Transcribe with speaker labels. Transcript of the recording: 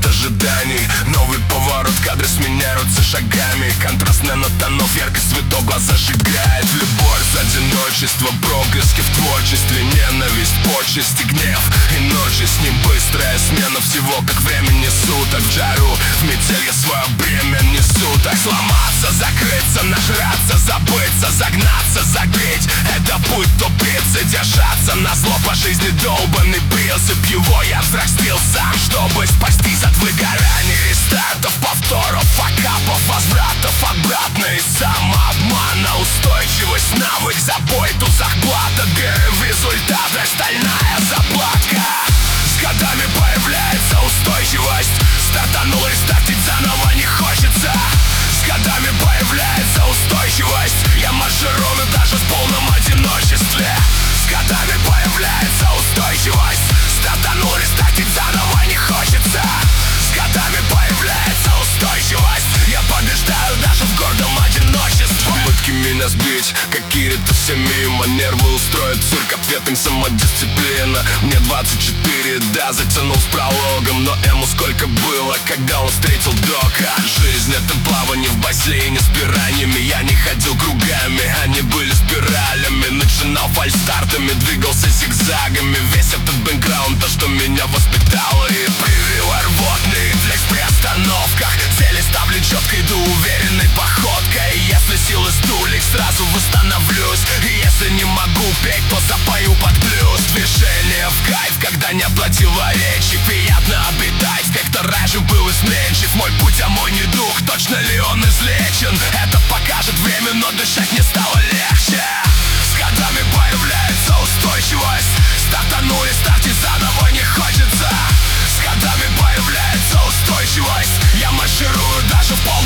Speaker 1: от ожиданий. Новый поворот, кадры сменяются шагами. Контрастная нота тонов, яркость цветов глаза сжигает. Любовь, одиночество, проблески в творчестве, ненависть, почести, гнев и ночи. С ним быстрая смена всего, как времени суток. В жару, в метель я свое бремя несу. Так сломаться, закрыться, нажраться, забыться, загнаться, загреть. Это путь тупицы, держаться на зло по жизни долбанный принцип. Его я взрастил сам, чтобы спастись от выгорания, рестартов, повторов, факапов, возвратов обратно и самообмана. Устойчивость, навык, забой, тузах, блата, ГМ, результаты, стальная заплатка. С годами появляется устойчивость. Стартанул, рестартить заново не хочется. С годами появляется устойчивость. Я марширую даже в полном одиночестве. С годами появляется устойчивость. Стартанул, рестартить заново не хочется. С годами появляется устойчивость. Я побеждаю даже в гордом одиночестве. Попытки меня сбить, как Кирита, все мимо. Нервы устроят цирк, ответом самодисциплина. Мне 24, да, затянул с прологом. Но ему сколько было, когда он встретил Дока. Жизнь — это плавание в бассейне с пираньями. Я не ходил кругами, они были спиралями. Начинал фальстартами, двигался зигзагами. Весь этот бэкграунд, то, что меня воспитало и привило. Рвотный рефлекс при остановках. Цели ставлю четко, иду уверенной походкой. Если силы стульев, сразу восстановлюсь. И если не могу петь, то запою под плюс. Движение в кайф, когда не противоречий. Приятно обитать, как-то раньше был изменчив. Мой путь, а мой недуг, точно ли он излечен? Это покажет время, но дышать не стало легче. С годами появляется устойчивость. Стартанули, стартить заново не хочется. С годами появляется устойчивость. Я марширую даже в полном